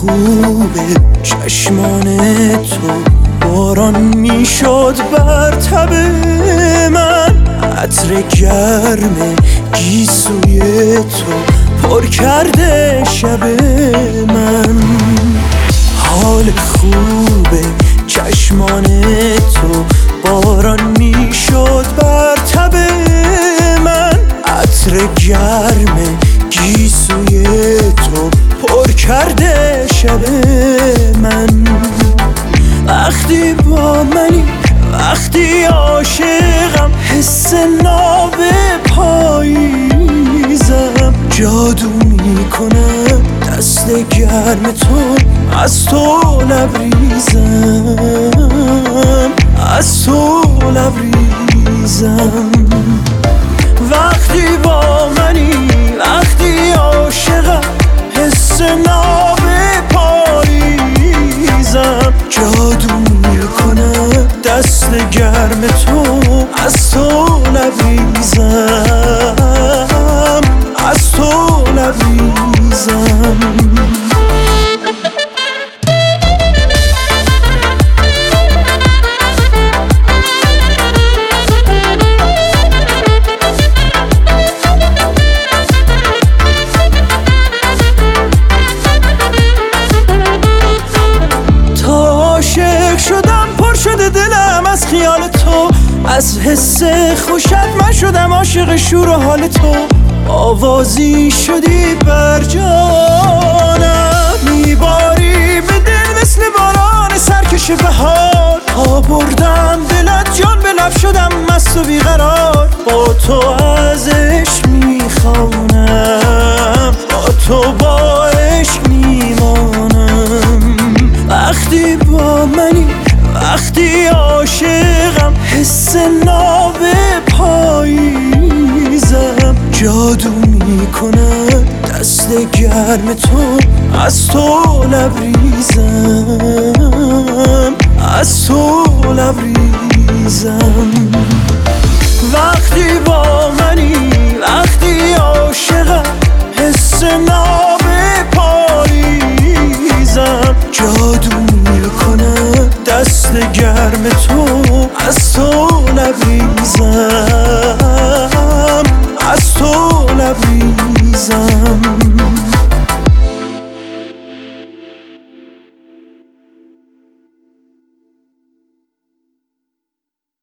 خوبه چشمان تو، باران میشد بر تب من، عطر گرم گیسوی تو پر کرده شب من. حال خوبه چشمان تو، باران میشد بر تب من، عطر گرم گیسوی تو پر کرده شب من. وقتی با منی، وقتی عاشقم، حس ناب پاییزم، جادو میکنم دست گرم تو، از تو لبریزم، از تو لبریزم. وقتی با منی، وقتی عاشقم، حس ناب پاییزم، جادو میکنم دست گرم تو، از تو لبریزم، از تو لبریزم. از خیال تو، از حس خوشت من شدم عاشق شور و حال تو، آوازی شدی بر جانم، میباری به دل مثل باران سرکش بهار، تا بردم دلت جان به لب شدم مست و بیقرار، با تو از عشق میخوانم، با تو با عشق میمانم. وقتی با منی، وقتی عاشقم، حس ناب پاییزم، جادو میکنم دست گرم تو، از تو لبریزم، از تو لبریزم. وقتی با منی، وقتی عاشقم، حس ناب پاییزم، جادو میکنم دست گرم تو،